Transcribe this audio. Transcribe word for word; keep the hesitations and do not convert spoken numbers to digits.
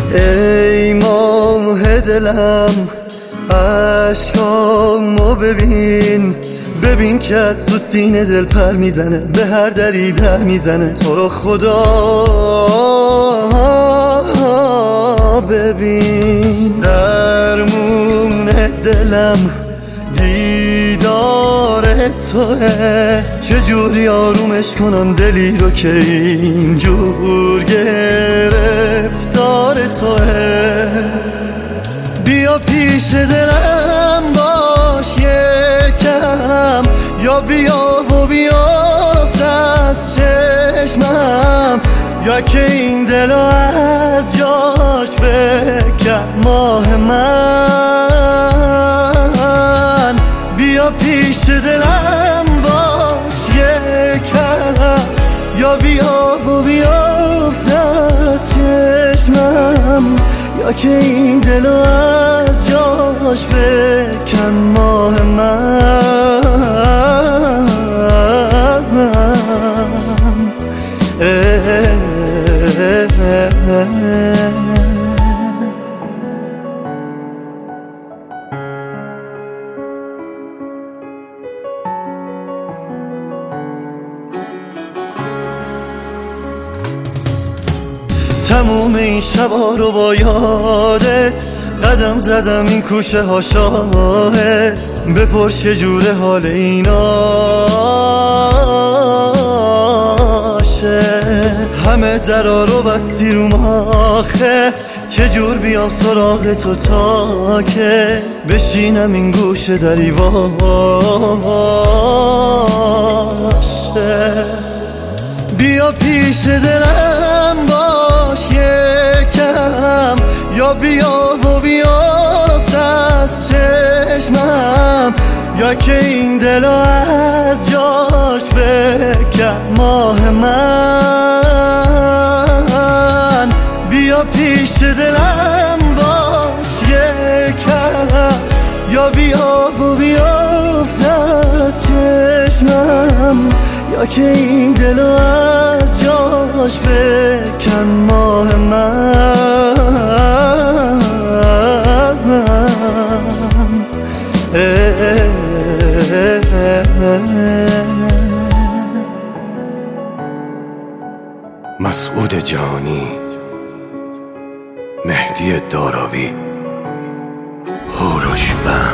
ای ماه دلم عشقامو ببین، ببین که از تو سینه دل پر میزنه، به هر دری در میزنه. تو رو خدا ببین، درمون دلم دیدار توه، چجوری آرومش کنم دلی رو که اینجور گرفتار توه. بیا پیش دلم باش یکم، یا بیا و بیافت از چشمم، یا که این دل از جاش بکن ماه من. بیا پیش دلم باش یکم، یا بیا و بیافت از چشمم، یا که این دل از جاش بکن ماه من. تموم این شبا رو با یادت قدم زدم این کوچه ها شاهد، بپرس چجوره حال ایناشه. همه درا رو بستی رو ماخه، چجور بیام سراغ تو تا که بشینم این گوشه دری واشه. بیا پیش دلم باش یکم، یا بیا و بیافت از چشمم، یا که این دل از جاش بکن ماه من. بیا پیش دلم باش یکم، یا بیا و بیافت از چشمم، یا که این دل از جاش بکن ماه من. مسعود جانی، مهدی داراوی، هوروش بند.